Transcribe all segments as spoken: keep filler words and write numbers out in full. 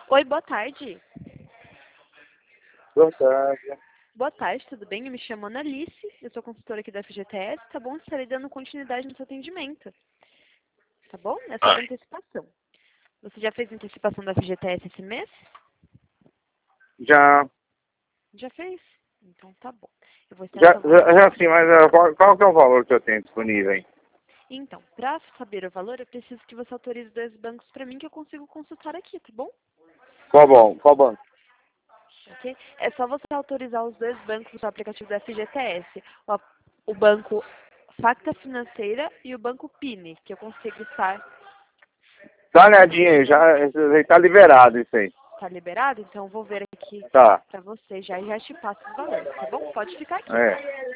Oi, boa tarde. Boa tarde. Boa tarde, tudo bem? Eu me chamo Analice, eu sou consultora aqui da F G T S, tá bom? Estarei dando continuidade no seu atendimento, tá bom? É sobre antecipação. Você já fez antecipação da F G T S esse mês? Já, Já fez? Então tá bom. Eu vou estar já, salvando. já, já sim, mas uh, qual, qual que é o valor que eu tenho disponível, hein? Então, para saber o valor, eu preciso que você autorize dois bancos para mim que eu consigo consultar aqui, tá bom? Qual bom? Qual banco? Ok? É só você autorizar os dois bancos do aplicativo da F G T S. O, a- o banco Facta Financeira e o banco Pine, que eu consigo estar. Dá uma olhadinha aí, já, isso aí tá liberado isso aí. Tá liberado? Então eu vou ver aqui Tá, pra você já e já te passo os valores, tá bom? Pode ficar aqui. é.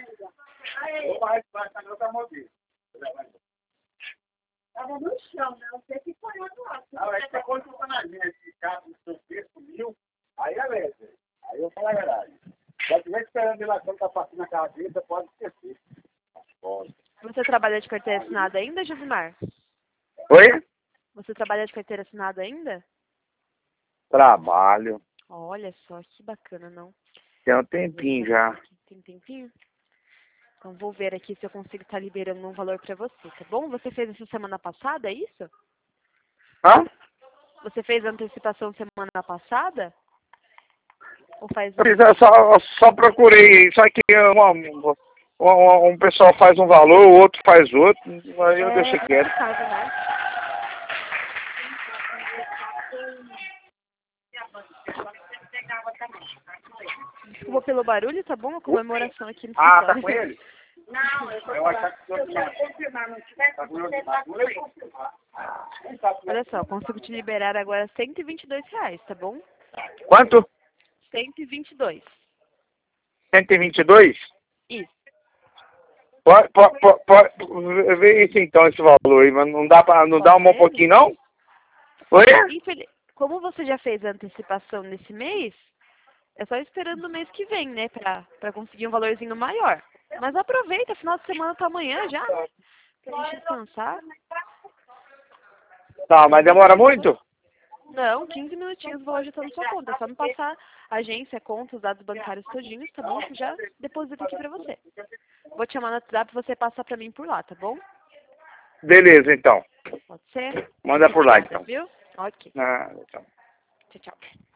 Tava no chão, né? Não sei se foi lá do lado. Não, é que você consulta na minha, esse carro do seu texto sumiu, aí é mesmo. Aí eu falo a verdade. Se estiver esperando ele lá quando tá passando na cabeça, pode esquecer. Pode. Você trabalha de carteira assinada ainda, Josimar? Oi? Você trabalha de carteira assinada ainda? Trabalho. Olha só, que bacana, não? Tem um tempinho já. Tem tempinho? Então vou ver aqui se eu consigo estar liberando um valor pra você, tá bom? Você fez isso semana passada, é isso? Hã? Você fez a antecipação semana passada? Ou faz Eu um? fiz, eu só, só procurei, só que uma, uma, um pessoal faz um valor, o outro faz outro, aí eu deixei É quieto. complicado, né? Desculpa pelo barulho, tá bom? A comemoração aqui no Ah, tá escritório. com ele? Não, eu vou Eu achava que se eu quero confirmar, não tiver tá com você ele. tá com confirmar. Nem sabe como é Olha só, eu consigo te liberar agora cento e vinte e dois reais, tá bom? Quanto? cento e vinte e dois. cento e vinte e dois? Isso. Pode, pode, pode, pode ver isso então, esse valor aí, mas não dá pra, não dá Pode um ser? pouquinho não? Oi? Infeliz... Como você já fez a antecipação nesse mês, é só esperando o mês que vem, né? Pra, pra conseguir um valorzinho maior. Mas aproveita, final de semana tá amanhã já, né? Pra gente descansar. Tá, mas demora muito? Não, quinze minutinhos vou agitando sua conta. É só me passar a agência, conta, os dados bancários todinhos, tá bom? Que já deposito aqui pra você. Vou te chamar no WhatsApp e você passa pra mim por lá, tá bom? Beleza, então. Pode ser? Manda por lá, Obrigada, então. viu? Ok. Ah, então. Tchau, tchau.